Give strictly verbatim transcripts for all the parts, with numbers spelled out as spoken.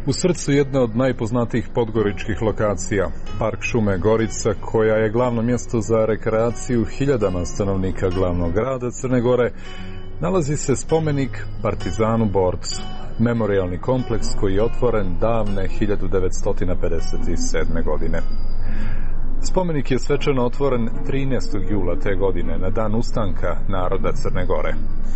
U srcu jedne od najpoznatijih podgoričkih lokacija, Park šume Gorica, koja je glavno mjesto za rekreaciju hiljadama stanovnika glavnog grada Crne Gore, nalazi se spomenik Partizanu borcu, memorijalni kompleks koji je otvoren davne hiljadu devetsto pedeset sedme. godine. Spomenik je svečano otvoren trinaestog jula te godine, na dan ustanka naroda Crne Gore.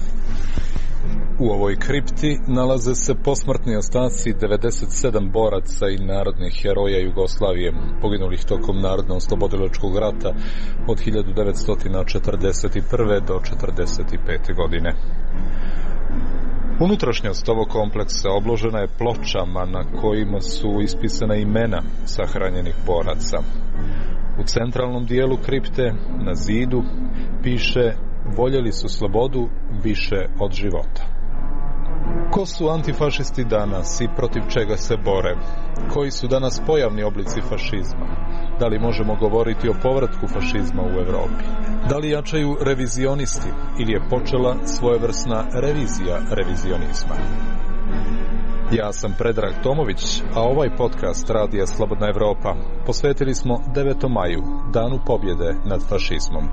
U ovoj kripti nalaze se posmrtni ostaci devedeset sedam boraca i narodnih heroja Jugoslavije, poginulih tokom Narodno-oslobodilačkog rata od hiljadu devetsto četrdeset prve. do četrdeset pete. godine. Unutrašnjost ovog kompleksa obložena je pločama na kojima su ispisana imena sahranjenih boraca. U centralnom dijelu kripte, na zidu, piše: voljeli su slobodu više od života. Ko su antifašisti danas i protiv čega se bore? Koji su danas pojavni oblici fašizma? Da li možemo govoriti o povratku fašizma u Evropi? Da li jačaju revizionisti ili je počela svojevrsna revizija revizionizma? Ja sam Predrag Tomović, a ovaj podcast Radija Slobodna Evropa posvetili smo devetom maju, danu pobjede nad fašizmom.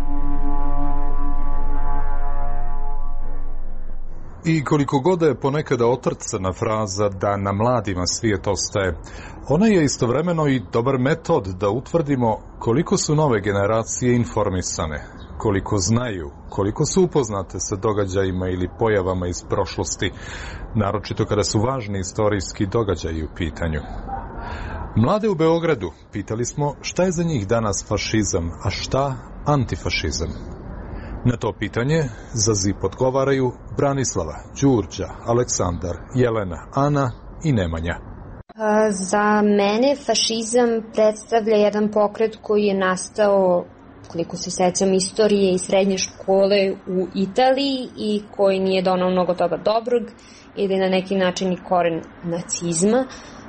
I koliko god je ponekada otrcana fraza da na mladima svijet ostaje, ona je istovremeno i dobar metod da utvrdimo koliko su nove generacije informisane, koliko znaju, koliko su upoznate sa događajima ili pojavama iz prošlosti, naročito kada su važni istorijski događaji u pitanju. Mlade u Beogradu pitali smo šta je za njih danas fašizam, a šta antifašizam. Na to pitanje za Z I P odgovaraju Branislava, Đurđa, Aleksandar, Jelena, Ana i Nemanja. Za mene fašizam predstavlja jedan pokret koji je nastao, koliko se sećam istorije i srednje škole, u Italiji i koji nije donao mnogo toga dobrog ili na neki način i koren nacizma.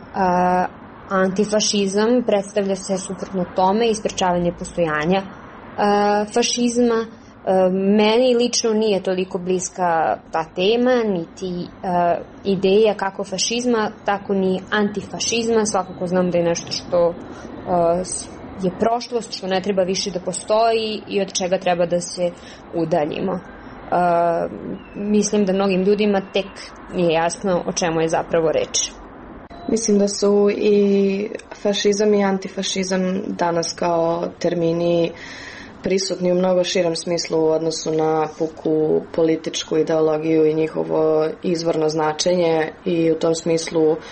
Antifašizam predstavlja se suprotno tome i sprečavanje postojanja fašizma. Meni lično nije toliko bliska ta tema, niti uh, ideja kako fašizma, tako ni antifašizma. Svakako znam da je nešto što uh, je prošlost, što ne treba više da postoji i od čega treba da se udaljimo. Uh, mislim da mnogim ljudima tek nije jasno o čemu je zapravo reč. Mislim da su i fašizam i antifašizam danas kao termini prisutni u mnogo širem smislu u odnosu na puku političku ideologiju i njihovo izvorno značenje, i u tom smislu e,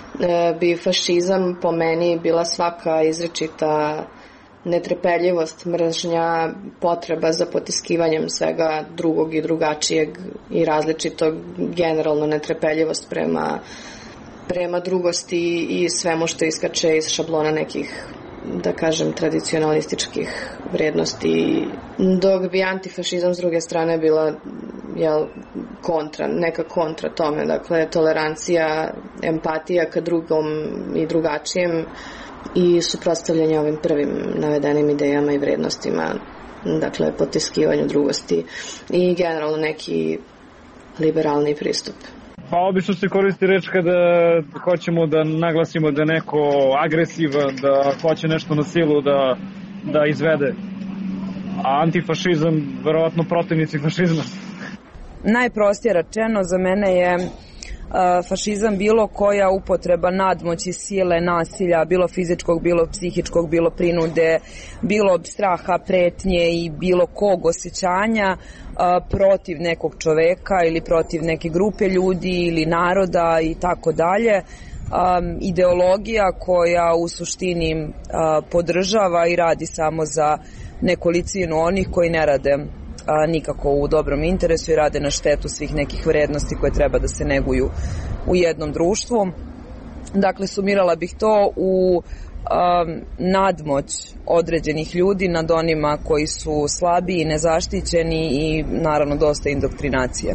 bi fašizam po meni bila svaka izričita netrpeljivost, mržnja, potreba za potiskivanjem svega drugog i drugačijeg i različitog, generalno netrpeljivost prema, prema drugosti i svemu što iskače iz šablona nekih, da kažem, tradicionalističkih vrednosti, dok bi antifašizam s druge strane bila, jel, kontra, neka kontra tome, dakle tolerancija, empatija ka drugom i drugačijem i suprotstavljanje ovim prvim navedenim idejama i vrednostima, dakle potiskivanju drugosti i generalno neki liberalni pristup. Pa obično se koristi reč kada hoćemo da naglasimo da je neko agresivan, da hoće nešto na silu da, da izvede. A antifašizam, verovatno protivnici fašizma. Najprostije rečeno, za mene je uh, fašizam bilo koja upotreba nadmoći, sile, nasilja, bilo fizičkog, bilo psihičkog, bilo prinude, bilo straha, pretnje i bilo kog osjećanja protiv nekog čoveka ili protiv neke grupe ljudi ili naroda i tako dalje. Ideologija koja u suštini podržava i radi samo za nekolicinu onih koji ne rade nikako u dobrom interesu i rade na štetu svih nekih vrednosti koje treba da se neguju u jednom društvu. Dakle, sumirala bih to u Um, nadmoć određenih ljudi nad onima koji su slabiji, nezaštićeni i naravno dosta indoktrinacije.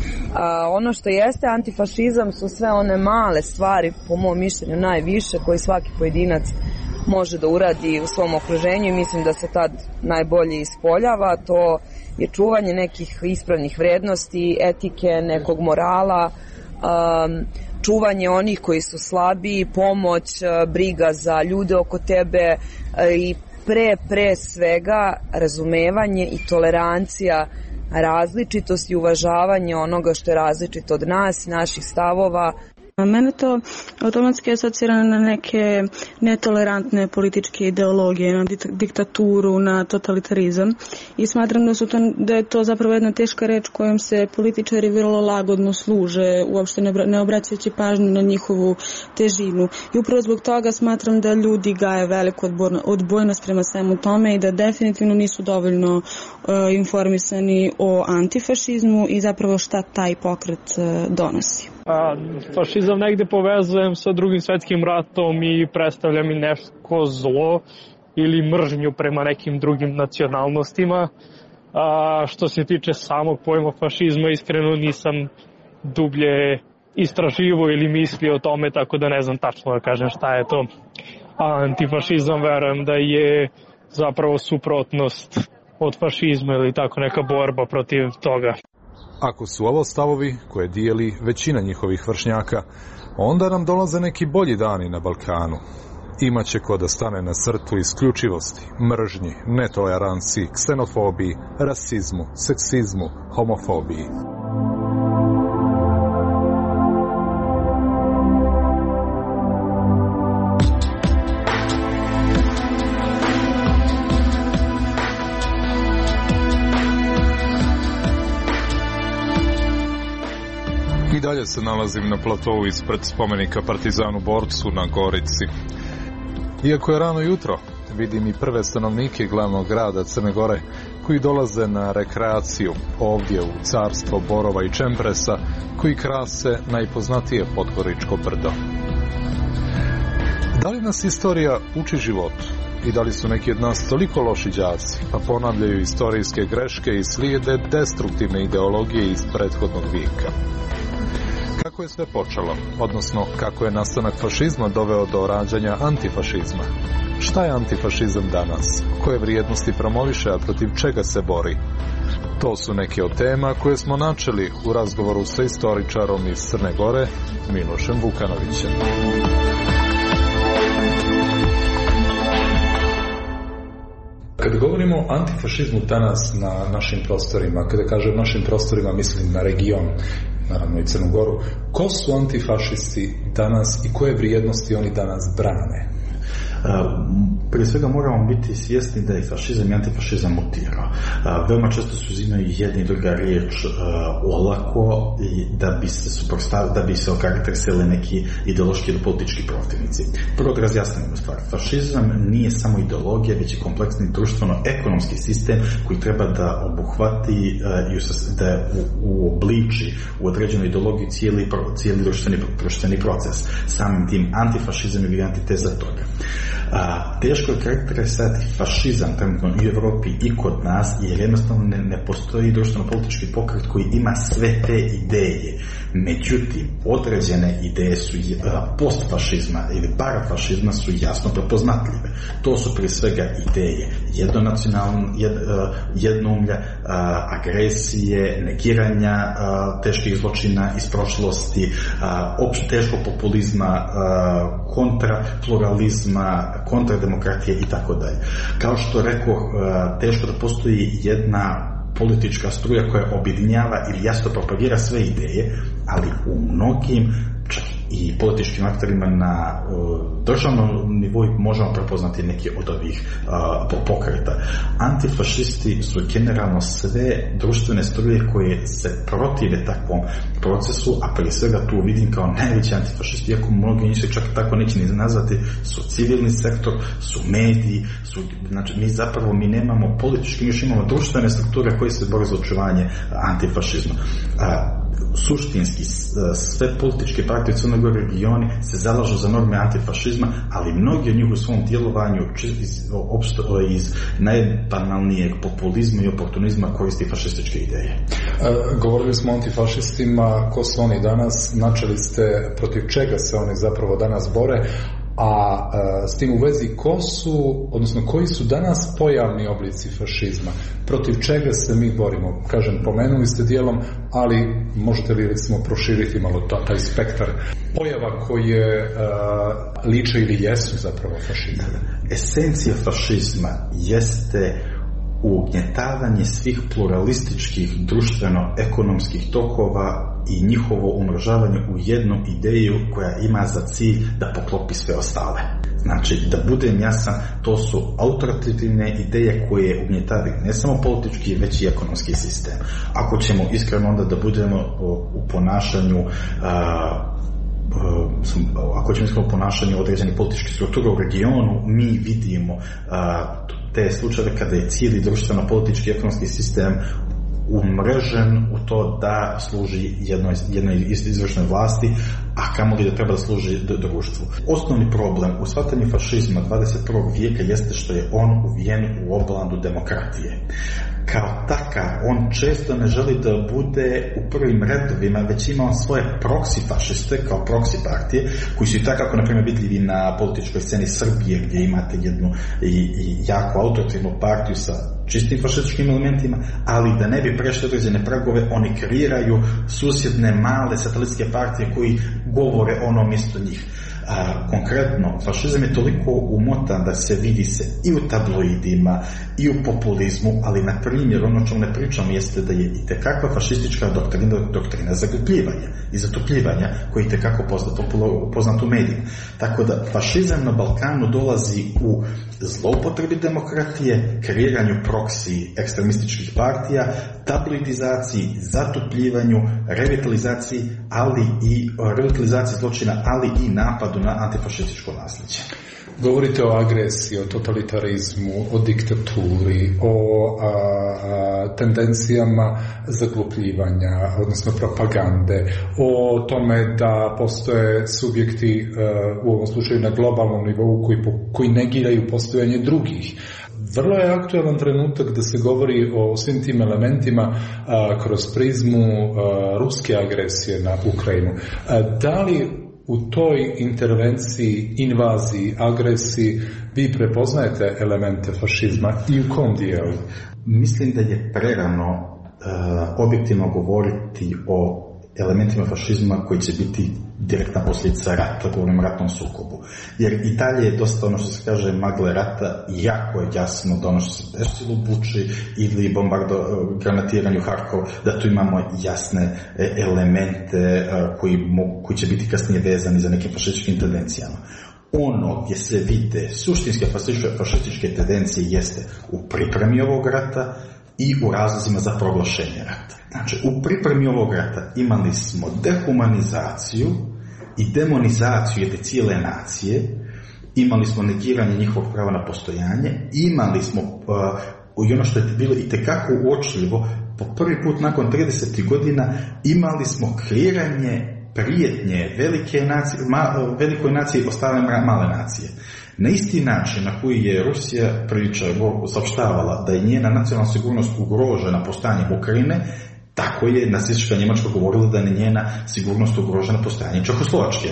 A, ono što jeste antifašizam su sve one male stvari, po mom mišljenju najviše, koje svaki pojedinac može da uradi u svom okruženju i mislim da se tad najbolje ispoljava. To je čuvanje nekih ispravnih vrednosti, etike, nekog morala, um, čuvanje onih koji su slabiji, pomoć, briga za ljude oko tebe i pre, pre svega razumevanje i tolerancija različitost i uvažavanje onoga što je različito od nas, naših stavova. Mene to automatski asocira na neke netolerantne političke ideologije, na diktaturu, na totalitarizam i smatram da, su to, da je to zapravo jedna teška reč kojom se političari vrlo lagodno služe, uopšte ne, ne obraćajući pažnju na njihovu težinu. I upravo zbog toga smatram da ljudi gaje veliku odbojnost prema svemu tome i da definitivno nisu dovoljno uh, informisani o antifašizmu i zapravo šta taj pokret uh, donosi. A, fašizam negde povezujem sa drugim svetskim ratom i predstavlja mi nešto zlo ili mržnju prema nekim drugim nacionalnostima. A, što se tiče samog pojma fašizma, iskreno nisam dublje istraživo ili mislio o tome, tako da ne znam tačno da kažem šta je to. A antifašizam verujem da je zapravo suprotnost od fašizma ili tako neka borba protiv toga. Ako su ovo stavovi koje dijeli većina njihovih vršnjaka, onda nam dolaze neki bolji dani na Balkanu. Imaće ko da stane na crtu isključivosti, mržnji, netoleranciji, ksenofobiji, rasizmu, seksizmu, homofobiji. I dalje se nalazim na platovu ispred spomenika Partizanu borcu na Gorici. Iako je rano jutro, vidim i prve stanovnike glavnog grada Crne Gore koji dolaze na rekreaciju ovdje u carstvo borova i čempresa koji krase najpoznatije Podgoričko brdo. Da li nas istorija uči životu? I da li su neki od nas toliko loši đaci, pa ponavljaju istorijske greške i slijede destruktivne ideologije iz prethodnog vijeka? Kako je sve počelo, odnosno kako je nastanak fašizma doveo do rađanja antifašizma? Šta je antifašizam danas? Koje vrijednosti promoviše, a protiv čega se bori? To su neke od tema koje smo načeli u razgovoru sa istoričarom iz Crne Gore, Milošem Vukanovićem. Kada govorimo o antifašizmu danas na našim prostorima, kada kažem našim prostorima mislim na region, naravno i Crnu Goru, ko su antifašisti danas i koje vrijednosti oni danas brane? Prije svega moramo biti svjesni da je fašizam i antifašizam mutirao. Veoma često se uzimaju jedna i druga riječ olako i da bi se suprotstavili, da bi se okarakterisali neki ideološki ili politički protivnici. Prvo da razjasnimo stvar. Fašizam nije samo ideologija, već je kompleksni društveno-ekonomski sistem koji treba da obuhvati da uobliči u određenu ideologiju cijeli, cijeli društveni, društveni proces. Samim tim antifašizam je antiteza toga. A, teško je karakterisati fašizam trenutno i u Evropi i kod nas, jer jednostavno ne, ne postoji društveno-politički pokret koji ima sve te ideje. Međutim, određene ideje su a, postfašizma ili parafašizma su jasno prepoznatljive. To su prije svega ideje jednonacionalne, jed, jednoumlja, a, agresije, negiranja a, teških zločina iz prošlosti, a, opšte teškog populizma, a, kontrapluralizma, kontrademokratije i tako dalje. Kao što rekao, teško da postoji jedna politička struja koja objedinjava ili jasno propagira sve ideje, ali u mnogim čak i političkim aktorima na uh, državnom nivou možemo prepoznati neke od ovih uh, pokreta. Antifašisti su generalno sve društvene struje koje se protive takvom procesu, a prije svega tu vidim kao najveći antifašisti, iako mnogi njih se čak tako neće ni nazvati, su civilni sektor, su mediji, su, znači mi zapravo mi nemamo politički, mi još imamo društvene strukture koje se bore za očuvanje antifašizma. Uh, suštinski sve političke partije u Crnoj Gori regioni se zalažu za norme antifašizma, ali mnogi od njih u svom djelovanju iz, iz najbanalnijeg populizma i oportunizma koristi fašističke ideje. E, govorili smo o antifašistima, ko su oni danas, načeli ste protiv čega se oni zapravo danas bore, a e, s tim u vezi ko su, odnosno koji su danas pojavni oblici fašizma, protiv čega se mi borimo? Kažem, pomenuli ste dijelom, ali možete li recimo proširiti malo ta, taj spektar pojava koje e, liče ili jesu zapravo fašizma? Esencija fašizma jeste ugnjetavanje svih pluralističkih društveno-ekonomskih tokova i njihovo umnožavanje u jednu ideju koja ima za cilj da poklopi sve ostale. Znači, da budem jasan, to su autoritativne ideje koje ugnjetavaju ne samo politički, već i ekonomski sistem. Ako ćemo iskreno onda da budemo u ponašanju a, ako ćemo iskreno u ponašanju određenih političkih struktura u regionu, mi vidimo a, te slučajeve kada je cijeli društveno-politički ekonomski sistem umrežen u to da služi jednoj, jednoj izvršnoj vlasti, a kamoli da treba da služi društvu. Osnovni problem u shvatanju fašizma dvadeset prvog vijeka jeste što je on uvijen u oblandu demokratije. Kao takav, on često ne želi da bude u prvim redovima, već ima on svoje proksi fašiste, kao proksi partije, koji su i tako, na primjer, vidljivi na političkoj sceni Srbije, gdje imate jednu i, i jako autoritarnu partiju sa čistim fašističkim elementima, ali da ne bi prešli određene pragove, oni kreiraju susjedne male satelitske partije koji govore ono mjesto njih. A, konkretno, fašizam je toliko umotan da se vidi se i u tabloidima i u populizmu, ali na primjer ono čemu ne pričam jeste da je i tekakva fašistička doktrina, doktrina zaglupljivanja i zatupljivanja koji je tekako poznat u medijima. Tako da fašizam na Balkanu dolazi u zloupotrebi demokratije, kreiranju proksi ekstremističkih partija, tabloidizaciji, zatupljivanju, revitalizaciji, ali i revitalizaciji zločina, ali i napadu na antifašističko nasljeđe. Govorite o agresiji, o totalitarizmu, o diktaturi, o a, a, tendencijama zaglupljivanja, odnosno propagande, o tome da postoje subjekti a, u ovom slučaju na globalnom nivou koji, koji negiraju postojanje drugih. Vrlo je aktualan trenutak da se govori o svim tim elementima a, kroz prizmu a, ruske agresije na Ukrajinu. A, da li u toj intervenciji, invaziji, agresiji vi prepoznajete elemente fašizma i u kom dijelu? Mislim da je prerano uh, objektivno govoriti o elementima fašizma koji će biti direktna posljedica rata, govorim o ratnom sukobu. Jer i dalje je dosta ono što se kaže magle rata, jako je jasno da ono što se desilo u Buči ili bombardo, granatiranju Harkova, da tu imamo jasne elemente koji, mogu, koji će biti kasnije vezani za neke fašističke tendencijama. Ono gdje se vide suštinske fašističke tendencije jeste u pripremi ovog rata i u razlozima za proglašenje rata. Znači, u pripremi ovog rata imali smo dehumanizaciju i demonizaciju jedne cijele nacije, imali smo negiranje njihovog prava na postojanje, imali smo, uh, i ono što je bilo itekako uočljivo, po prvi put nakon trideset godina imali smo kreiranje prijetnje velike nacije, ma, velikoj naciji ostale male nacije. Na isti način na koji je Rusija priča saopštavala da je njena nacionalna sigurnost ugrožena postojanjem Ukrajine, tako je nacistička Njemačka govorila da je njena sigurnost ugrožena postojanjem Čehoslovačke.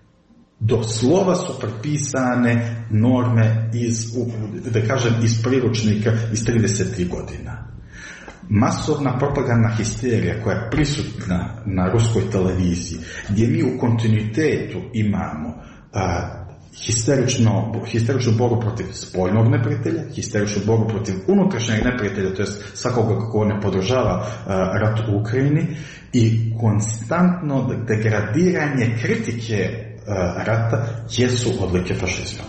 Do slova su prepisane norme iz, da kažem, iz priručnika iz trideset godina. Masovna propagandna histerija koja je prisutna na ruskoj televiziji, gdje mi u kontinuitetu imamo a, histerično, histeričnu borbu protiv spoljnog neprijatelja, histeričnu borbu protiv unutrašnjeg neprijatelja, to je svakoga kako ne podržava uh, rat u Ukrajini, i konstantno degradiranje kritike uh, rata jesu odlike fašizma.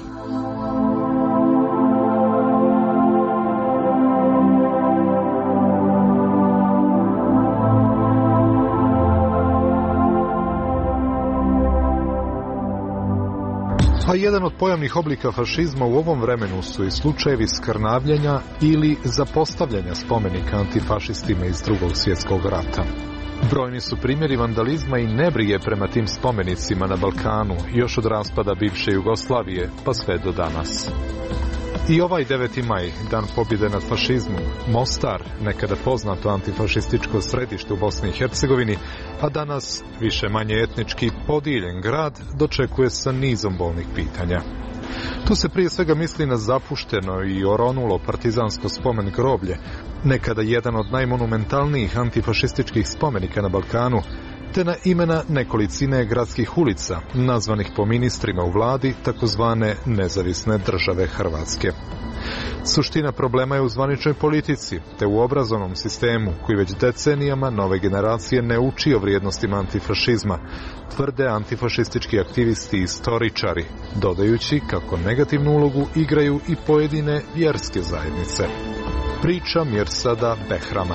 A jedan od pojavnih oblika fašizma u ovom vremenu su i slučajevi skrnavljenja ili zapostavljanja spomenika antifašistima iz Drugog svjetskog rata. Brojni su primjeri vandalizma i nebrige prema tim spomenicima na Balkanu, još od raspada bivše Jugoslavije pa sve do danas. I ovaj deveti maj, dan pobjede nad fašizmom, Mostar, nekada poznato antifašističko središte u Bosni i Hercegovini, a danas više manje etnički podijeljen grad, dočekuje sa nizom bolnih pitanja. Tu se prije svega misli na zapušteno i oronulo partizansko spomen groblje, nekada jedan od najmonumentalnijih antifašističkih spomenika na Balkanu, te na imena nekolicine gradskih ulica, nazvanih po ministrima u vladi takozvane nezavisne države Hrvatske. Suština problema je u zvaničnoj politici, te u obrazovnom sistemu, koji već decenijama nove generacije ne uči o vrijednostima antifašizma, tvrde antifašistički aktivisti i istoričari, dodajući kako negativnu ulogu igraju i pojedine vjerske zajednice. Priča Mirsada Behrama.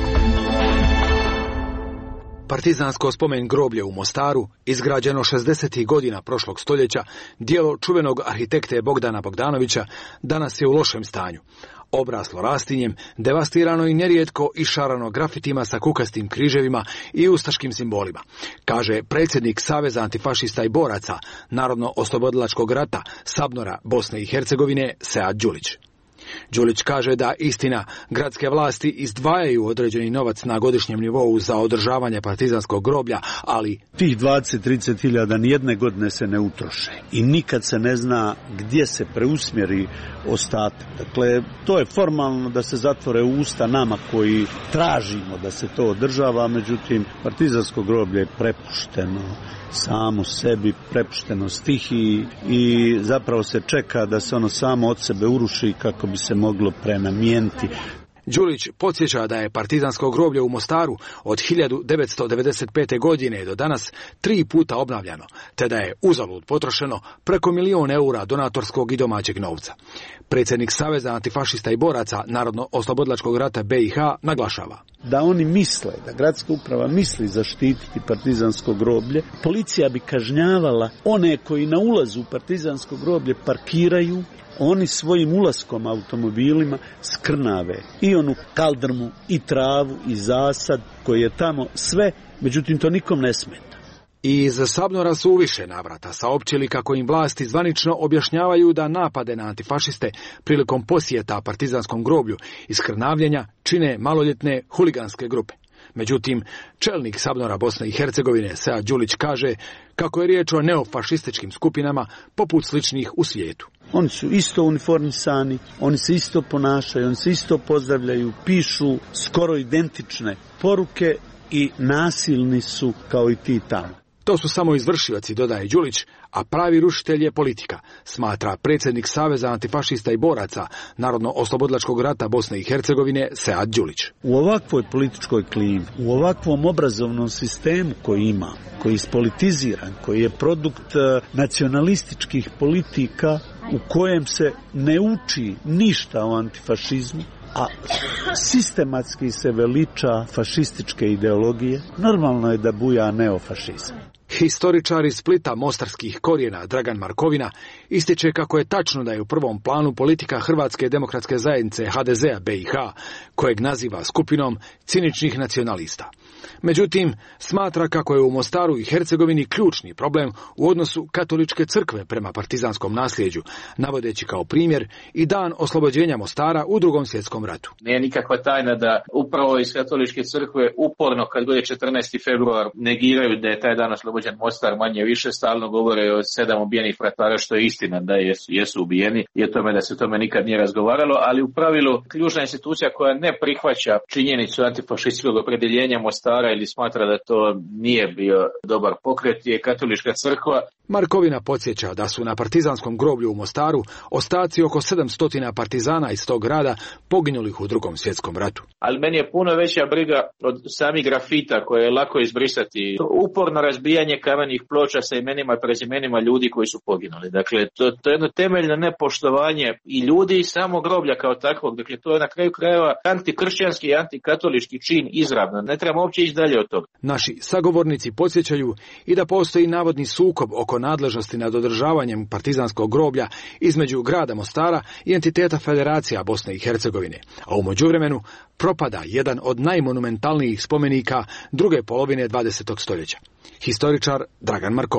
Partizansko spomen groblje u Mostaru, izgrađeno šezdesetih godina prošlog stoljeća, djelo čuvenog arhitekte Bogdana Bogdanovića, danas je u lošem stanju. Obraslo rastinjem, devastirano i nerijetko išarano grafitima sa kukastim križevima i ustaškim simbolima, kaže predsjednik Saveza antifašista i boraca Narodno-oslobodilačkog rata Sabnora Bosne i Hercegovine Sead Đulić. Đulić kaže da istina, gradske vlasti izdvajaju određeni novac na godišnjem nivou za održavanje partizanskog groblja, ali tih dvadeset do trideset hiljada nijedne godine se ne utroše i nikad se ne zna gdje se preusmjeri ostatak. Dakle, to je formalno da se zatvore usta nama koji tražimo da se to održava, međutim, partizansko groblje je prepušteno samo sebi, prepušteno stihiji i zapravo se čeka da se ono samo od sebe uruši kako bi se moglo prenamijeniti. Đulić podsjeća da je partizansko groblje u Mostaru od hiljadu devetsto devedeset pete. godine do danas tri puta obnavljano, te da je uzalud potrošeno preko milion eura donatorskog i domaćeg novca. Predsjednik Saveza antifašista i boraca Narodno-oslobodilačkog rata B i H naglašava da oni misle, da gradska uprava misli zaštititi partizansko groblje, policija bi kažnjavala one koji na ulazu u partizansko groblje parkiraju, oni svojim ulaskom automobilima skrnave i onu kaldrmu, i travu, i zasad koji je tamo sve, međutim to nikom ne smeta. I iz Sabnora su u više navrata saopćili kako im vlasti zvanično objašnjavaju da napade na antifašiste prilikom posjeta partizanskom groblju i skrnavljenja čine maloljetne huliganske grupe. Međutim, čelnik Sabnora Bosne i Hercegovine Sead Đulić kaže kako je riječ o neofašističkim skupinama poput sličnih u svijetu. Oni su isto uniformisani, oni se isto ponašaju, oni se isto pozdravljaju, pišu skoro identične poruke i nasilni su kao i ti tamo. To su samo izvršioci, dodaje Đulić, a pravi rušitelj je politika, smatra predsjednik Saveza antifašista i boraca Narodno-oslobodilačkog rata Bosne i Hercegovine Sead Đulić. U ovakvoj političkoj klimi, u ovakvom obrazovnom sistemu koji ima, koji je ispolitiziran, koji je produkt nacionalističkih politika u kojem se ne uči ništa o antifašizmu, a sistematski se veliča fašističke ideologije, normalno je da buja neofašizam. Historičar iz Splita mostarskih korijena Dragan Markovina ističe kako je tačno da je u prvom planu politika Hrvatske demokratske zajednice H D Z-a B i H, kojeg naziva skupinom ciničnih nacionalista. Međutim, smatra kako je u Mostaru i Hercegovini ključni problem u odnosu katoličke crkve prema partizanskom nasljeđu, navodeći kao primjer i dan oslobođenja Mostara u Drugom svjetskom ratu. Nije nikakva tajna da upravo iz katoličke crkve uporno kad bude četrnaesti februar negiraju da je taj dan oslobođen Mostar, manje više stalno govore o sedam ubijenih fratara, što je istina da jesu, jesu ubijeni i o tome da se o tome nikad nije razgovaralo, ali u pravilu ključna institucija koja ne prihvaća činjenicu antifašističkog opredjeljenja Mostara ili smatra da to nije bio dobar pokret je katolička crkva. Markovina podsjeća da su na partizanskom groblju u Mostaru ostaci oko sedamsto partizana iz tog grada poginulih u Drugom svjetskom ratu. Ali meni je puno veća briga od samih grafita koje je lako izbrisati. Uporno razbijanje kamenih ploča sa imenima i prezimenima ljudi koji su poginuli. Dakle, to, to je jedno temeljno nepoštovanje i ljudi i samo groblja kao takvog. Dakle, to je na kraju krajeva antikršćanski i antikatolički čin izravno. Ne trebamo uopće ići dalje od toga. Naši sagovornici podsjećaju i da postoji navodni sukob oko nadležnosti nad održavanjem partizanskog groblja između grada Mostara i entiteta Federacija Bosne i Hercegovine, a u međuvremenu propada jedan od najmonumentalnijih spomenika druge polovine dvadesetog stoljeća. Historičar Dragan Markovina.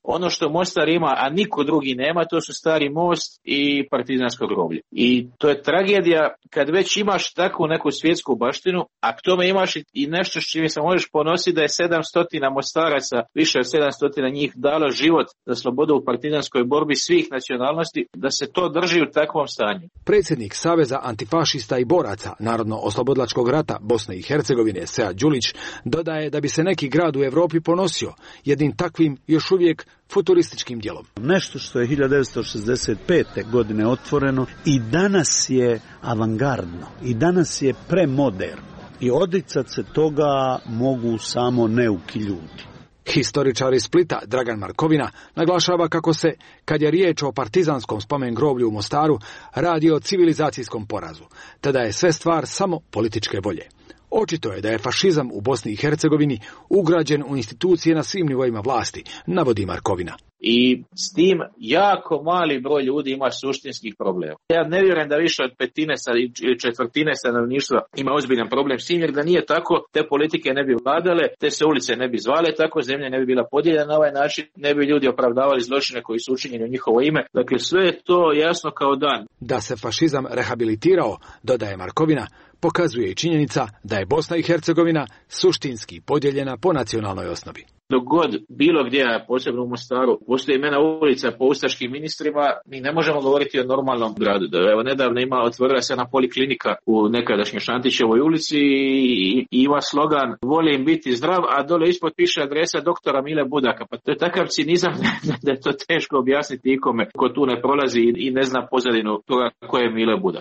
Ono što Mostar ima, a niko drugi nema, to su Stari most i Partizansko groblje. I to je tragedija kad već imaš takvu neku svjetsku baštinu, a k tome imaš i nešto s čime se možeš ponositi da je sedamsto Mostaraca, više od sedamsto njih dalo život za slobodu u partizanskoj borbi svih nacionalnosti, da se to drži u takvom stanju. Predsjednik Saveza antifašista i boraca Narodno-oslobodilačkog rata Bosne i Hercegovine Sead Đulić dodaje da bi se neki grad u Europi ponosio jednim takvim još uvijek futurističkim djelom. Nešto što je hiljadu devetsto šezdeset pete godine otvoreno i danas je avangardno i danas je premoderno i odricat se toga mogu samo neuki ljudi. Historičar iz Splita Dragan Markovina naglašava kako se, kad je riječ o partizanskom spomen groblju u Mostaru, radi o civilizacijskom porazu, te da je sve stvar samo političke volje. Očito je da je fašizam u Bosni i Hercegovini ugrađen u institucije na svim nivoima vlasti, navodi Markovina. I s tim jako mali broj ljudi ima suštinskih problema. Ja ne vjerujem da više od petine ili četvrtine stanovništva ima ozbiljan problem s tim, jer da nije tako, te politike ne bi vladale, te se ulice ne bi zvale tako, zemlja ne bi bila podijeljena na ovaj način, ne bi ljudi opravdavali zločine koji su učinjeni u njihovo ime. Dakle, sve je to jasno kao dan. Da se fašizam rehabilitirao, dodaje Markovina, pokazuje i činjenica da je Bosna i Hercegovina suštinski podijeljena po nacionalnoj osnovi. Dok god bilo gdje, posebno u Mostaru, postoji imena ulica po ustaškim ministrima, mi ne možemo govoriti o normalnom gradu. Evo, nedavno ima, otvorila se jedna poliklinika u nekadašnjoj Šantićevoj ulici i, i ima slogan volim biti zdrav, a dole ispod piše adresa doktora Mile Budaka. Pa to je takav cinizam da je to teško objasniti ikome ko tu ne prolazi i, i ne zna pozadinu toga ko je Mile Budak.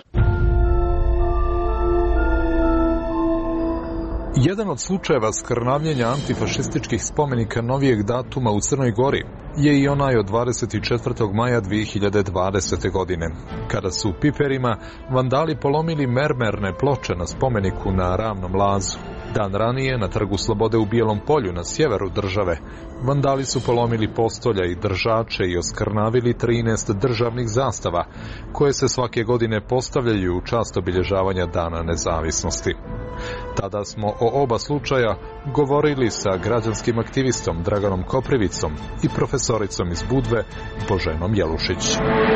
Jedan od slučajeva skrnavljenja antifašističkih spomenika novijeg datuma u Crnoj Gori je i onaj od dvadeset četvrtog maja dvije hiljade dvadesete. godine, kada su u Piperima vandali polomili mermerne ploče na spomeniku na Ravnom lazu. Dan ranije, na Trgu Slobode u Bijelom polju na sjeveru države, vandali su polomili postolja i držače i oskrnavili trinaest državnih zastava, koje se svake godine postavljaju u čast obilježavanja Dana nezavisnosti. Tada smo o oba slučaja govorili sa građanskim aktivistom Draganom Koprivicom i profesoricom iz Budve Boženom Jelušić.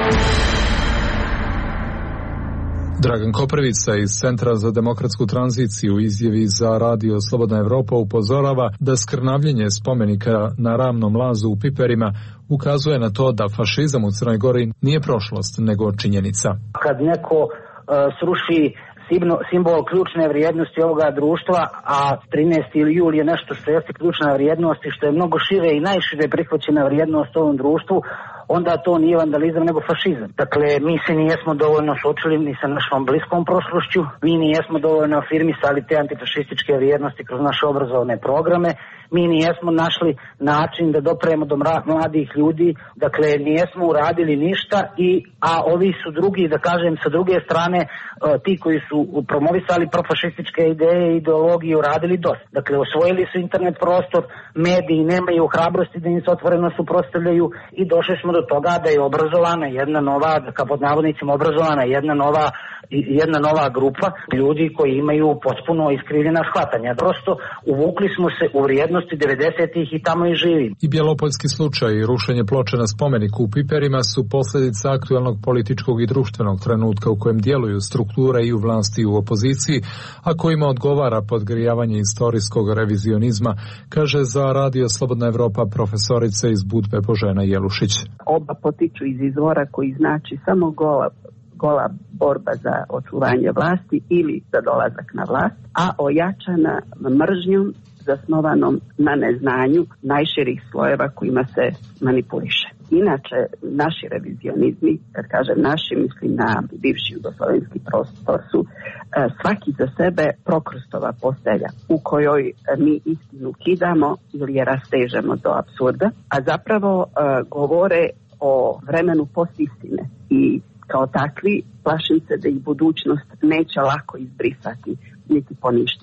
Dragan Koprivica iz Centra za demokratsku tranziciju u izjavi za radio Slobodna Evropa upozorava da skrnavljenje spomenika na Ravnom lazu u Piperima ukazuje na to da fašizam u Crnoj Gori nije prošlost, nego činjenica. Kad neko uh, sruši simbol ključne vrijednosti ovoga društva, a trinaesti jul je nešto što jeste ključna vrijednost i što je mnogo šire i najšire prihvaćena vrijednost u ovom društvu, onda to nije vandalizam nego fašizam. Dakle, mi se nijesmo dovoljno suočili ni sa našom bliskom prošlošću, mi nijesmo dovoljno afirmisali te antifašističke vrijednosti kroz naše obrazovne programe, mi nijesmo našli način da dopremo do mladih ljudi, dakle nijesmo uradili ništa, i a ovi su drugi, da kažem, sa druge strane, ti koji su promovisali profašističke ideje i ideologije uradili dosta. Dakle, osvojili su internet prostor, mediji nemaju hrabrosti da im se otvoreno suprotstavljaju i došli smo do toga da je obrazovana jedna nova, kao pod navodnicima obrazovana jedna nova jedna nova grupa ljudi koji imaju potpuno iskrivljena shvatanja. Prosto uvukli smo se u vrijednosti devedesetih i tamo i živimo. I bjelopoljski slučaj i rušenje ploče na spomeniku u Piperima su posljedica aktualnog političkog i društvenog trenutka u kojem djeluju strukture i u vlasti i u opoziciji, a kojima odgovara podgrijavanje istorijskog revizionizma, kaže za radio Slobodna Evropa profesorica iz Budve Božena Jelušić. Oba potiču iz izvora koji znači samo gola gola borba za očuvanje vlasti ili za dolazak na vlast, a ojačana mržnjom zasnovanom na neznanju najširih slojeva kojima se manipuliše. Inače, naši revizionizmi, kad kažem naši, mislim na bivši jugoslovenski prostor, su svaki za sebe prokrstova postelja u kojoj mi istinu kidamo ili je rastežemo do apsurda, a zapravo govore o vremenu postistine i kao takvi plašim se da ih budućnost neće lako izbrisati niti poništiti.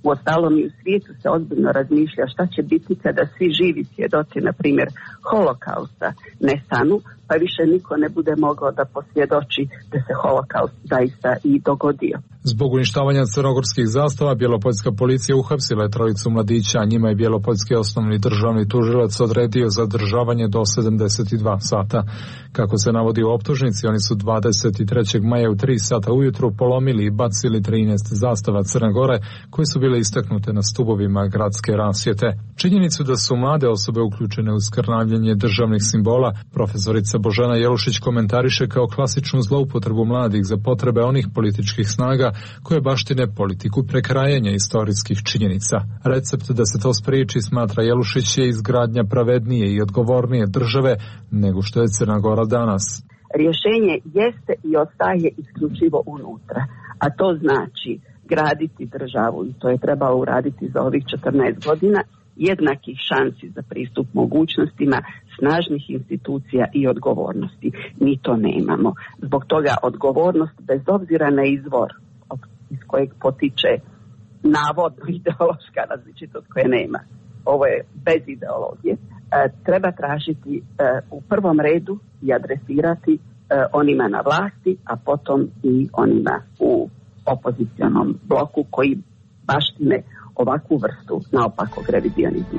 Uostalom i u svijetu se ozbiljno razmišlja šta će biti kada svi živi svjedoci, na primjer, holokausta nestanu, pa više niko ne bude mogao da posvjedoči da se holokaust zaista i dogodio. Zbog uništavanja crnogorskih zastava, bjelopoljska policija uhapsila je trojicu mladića, a njima je bjelopoljski osnovni državni tužilac odredio zadržavanje do sedamdeset dva sata. Kako se navodi u optužnici, oni su dvadeset trećeg maja u tri sata ujutru polomili i bacili trinaest zastava Crne Gore, koje su bile istaknute na stubovima gradske rasvjete. Činjenicu da su mlade osobe uključene u skrnavljanje državnih simbola, profesorica Božena Jelušić komentariše kao klasičnu zloupotrebu mladih za potrebe onih političkih snaga koje baštine politiku prekrajanja istorijskih činjenica. Recept da se to spriječi, smatra Jelušić, je izgradnja pravednije i odgovornije države nego što je Crna Gora danas. Rješenje jeste i ostaje isključivo unutra, a to znači graditi državu, i to je trebalo uraditi za ovih četrnaest godina, jednakih šansi za pristup mogućnostima, snažnih institucija i odgovornosti. Mi to nemamo. Zbog toga odgovornost, bez obzira na izvor iz kojeg potiče navodno ideološka različitost koje nema, ovo je bez ideologije, treba tražiti u prvom redu i adresirati onima na vlasti, a potom i onima u opozicionom bloku koji baštine ovakvu vrstu naopakog revizionizma.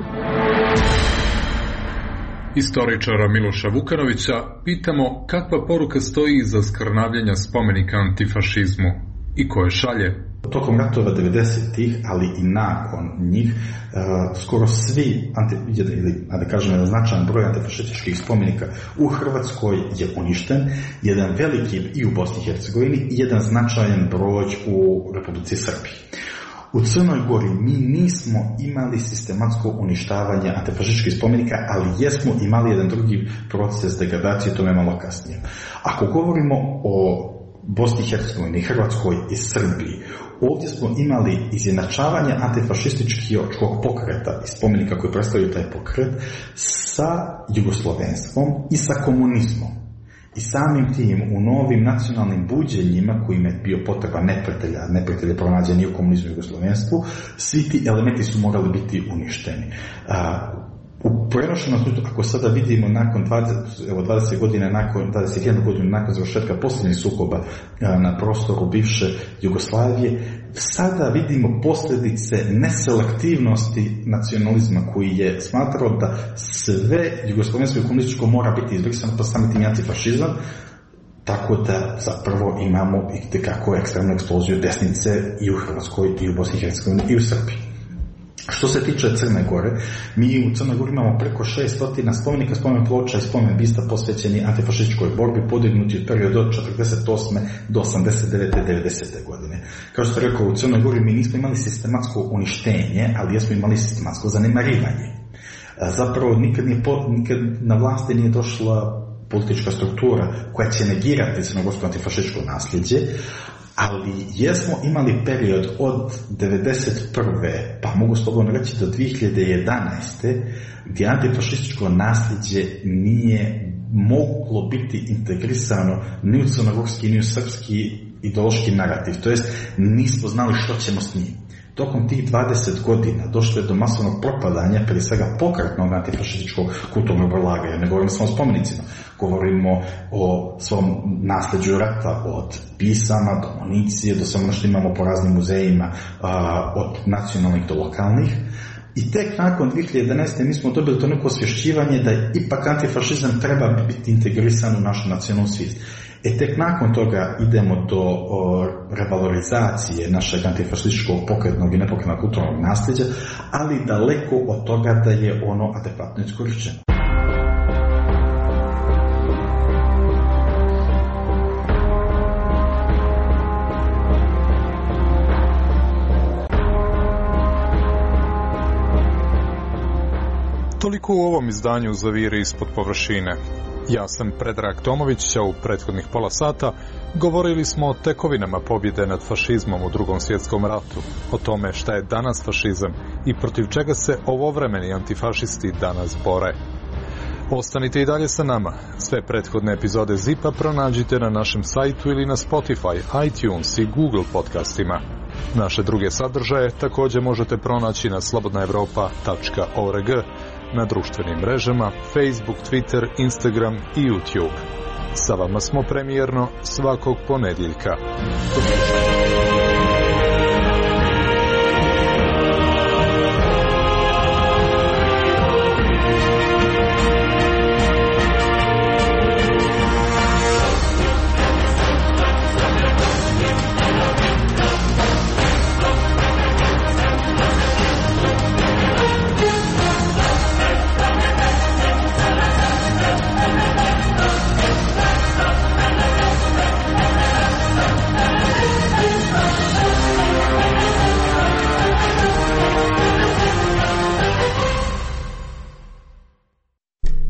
Istoričara Miloša Vukanovića pitamo kakva poruka stoji iza skrnavljenja spomenika antifašizmu i koje šalje. Tokom ratova devedesetih, ali i nakon njih, uh, skoro svi, anti, ili da kažem, jedan značajan broj antifašističkih spomenika u Hrvatskoj je uništen, jedan veliki i u Bosni i Hercegovini i jedan značajan broj u Republici Srbiji. U Crnoj Gori mi nismo imali sistematsko uništavanje antifašističkih spomenika, ali jesmo imali jedan drugi proces degradacije, to je malo kasnije. Ako govorimo o Bosni i Hercegovini, Hrvatskoj i Srbiji, ovdje smo imali izjednačavanje antifašističkog pokreta i spomenika koji predstavljaju taj pokret sa jugoslovenstvom i sa komunizmom. I samim tim u novim nacionalnim buđenjima kojima je bio potreba neprijatelja, neprijatelja pronađeni u komunizmu i jugoslovenstvu, svi ti elementi su morali biti uništeni. A, u prenošenom slučaju, ako sada vidimo nakon dvadeset, evo dvadeset godina, nakon dvadeset jedna godina nakon završetka posljednjih sukoba na prostoru bivše Jugoslavije, sada vidimo posljedice neselektivnosti nacionalizma koji je smatrao da sve jugoslovensko i komunističko mora biti izbrisano, pa samim tim antifašizam, tako da zapravo imamo i tekako ekstremnu eksploziju desnice i u Hrvatskoj, i u Bosni i Hercegovini, i u Srbiji. Što se tiče Crne Gore, mi u Crnoj Gori imamo preko šesto spomenika, spomen ploča i spomen bista posvećeni antifašističkoj borbi, podignuti u periodu od četrdeset osme do osamdeset devete devedesete godine. Kao što ste rekao, u Crnoj Gori mi nismo imali sistematsko uništenje, ali jesmo imali sistematsko zanemarivanje. Zapravo nikad, nije, nikad na vlasti nije došla politička struktura koja će negirati crnogorsko antifašističko nasljeđe, ali jesmo imali period od devedeset prve pa mogu slobodno reći do dvije hiljade jedanaeste gdje antifašističko nasljeđe nije moglo biti integrisano ni u crnogorski ni u srpski ideološki narativ, to jest nismo znali što ćemo s njim. Tokom tih dvadeset godina došlo je do masovnog propadanja, prije svega pokretnog antifašističkog kulturnog ulaganja. Ne govorimo samo o spomenicima, govorimo o svom nasljeđu rata, od pisama do municije, do samo što imamo po raznim muzejima, a, od nacionalnih do lokalnih. I tek nakon dvije hiljade jedanaeste mi smo dobili to neko osvješćivanje da ipak antifašizam treba biti integrisan u našu nacionalnu svijest. E tek nakon toga idemo do o, revalorizacije našeg antifašističkog pokretnog i nepokretnog kulturnog nasljeđa, ali daleko od toga da je ono adekvatno iskorišteno. Toliko u ovom izdanju Zaviri ispod površine. Ja sam Predrag Tomović, a u prethodnih pola sata govorili smo o tekovinama pobjede nad fašizmom u Drugom svjetskom ratu, o tome šta je danas fašizam i protiv čega se ovovremeni antifašisti danas bore. Ostanite i dalje sa nama. Sve prethodne epizode Zipa pronađite na našem sajtu ili na Spotify, iTunes i Google podcastima. Naše druge sadržaje također možete pronaći na slobodna evropa tačka org, na društvenim mrežama Facebook, Twitter, Instagram i YouTube. Sa vama smo premijerno svakog ponedjeljka. Do slušanja.